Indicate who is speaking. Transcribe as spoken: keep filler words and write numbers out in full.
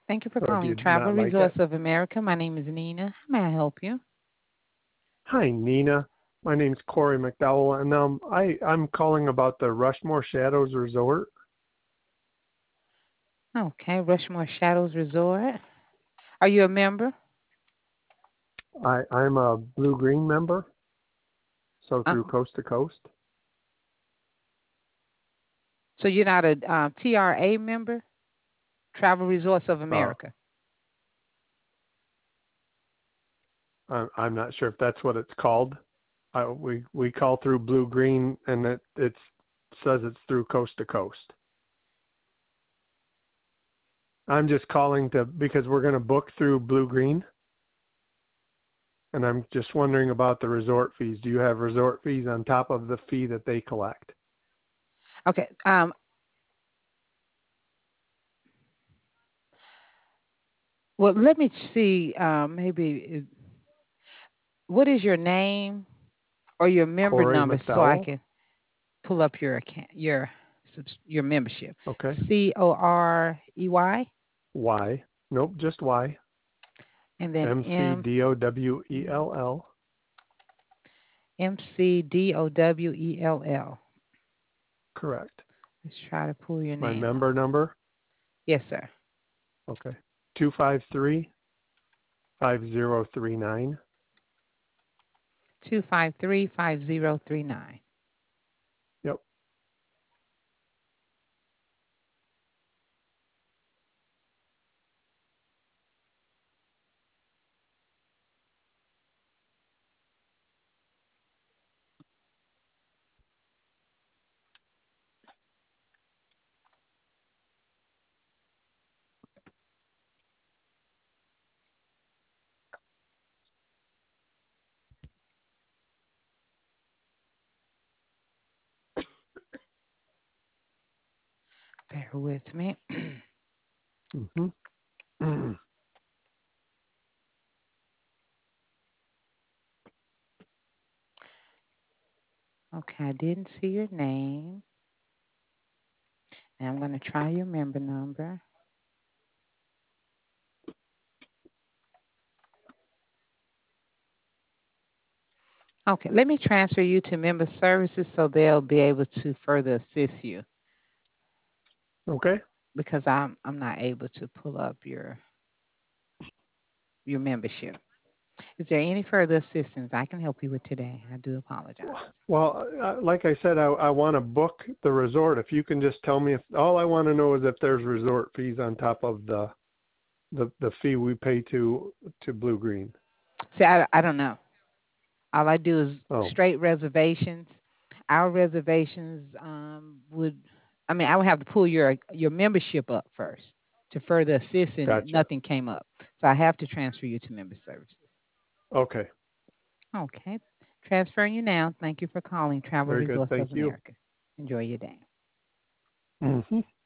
Speaker 1: Thank you for
Speaker 2: Or do
Speaker 1: calling
Speaker 2: you
Speaker 1: Travel
Speaker 2: not like that?
Speaker 1: Resorts of America. My name is Nina. How may I help you?
Speaker 2: Hi, Nina. My name's Corey McDowell, and um, I I'm calling about the Rushmore Shadows Resort.
Speaker 1: Okay, Rushmore Shadows Resort. Are you a member?
Speaker 2: I I'm a Blue Green member, so through
Speaker 1: Oh,
Speaker 2: Coast to Coast.
Speaker 1: so you're not a uh, T R A member? Travel Resorts of
Speaker 2: Uh,
Speaker 1: America.
Speaker 2: I, I'm not sure if that's what it's called. I, we we call through Blue Green, and it it says it's through Coast to Coast. I'm just calling to because we're going to book through Blue Green, and I'm just wondering about the resort fees. Do you have resort fees on top of the fee that they collect?
Speaker 1: Okay. Um, well, let me see. Um, maybe it- what is your name or your member
Speaker 2: Corey
Speaker 1: number so I
Speaker 2: McDowell.
Speaker 1: can pull up your account, your subs- your membership.
Speaker 2: Okay.
Speaker 1: C O R E Y
Speaker 2: Y. Nope, just Y.
Speaker 1: and then
Speaker 2: M C
Speaker 1: M
Speaker 2: D O W E L L.
Speaker 1: M C D O W E L L.
Speaker 2: Correct.
Speaker 1: Let's try to pull your
Speaker 2: My
Speaker 1: name up.
Speaker 2: member number.
Speaker 1: Yes, sir.
Speaker 2: Okay. Two five three five zero three nine.
Speaker 1: Two five three five zero three nine.
Speaker 2: Yep.
Speaker 1: Bear with me.
Speaker 2: Mhm.
Speaker 1: Okay, I didn't see your name. And I'm going to try your member number. Okay, let me transfer you to member services so they'll be able to further assist you
Speaker 2: Okay.
Speaker 1: because I'm I'm not able to pull up your your membership. Is there any further assistance I can help you with today? I do apologize.
Speaker 2: Well, uh, like I said, I, I want to book the resort. If you can just tell me if all I want to know is if there's resort fees on top of the the, the fee we pay to to Blue Green.
Speaker 1: See, I, I don't know. All I do is
Speaker 2: Oh,
Speaker 1: straight reservations. Our reservations um, would, I mean, I would have to pull your your membership up first to further assist, and
Speaker 2: gotcha.
Speaker 1: nothing came up. So I have to transfer you to member services.
Speaker 2: Okay.
Speaker 1: Okay, transferring you now. Thank you for calling Travel
Speaker 2: Very good.
Speaker 1: Resorts of
Speaker 2: Thank you.
Speaker 1: America. Enjoy your day.
Speaker 2: Hmm.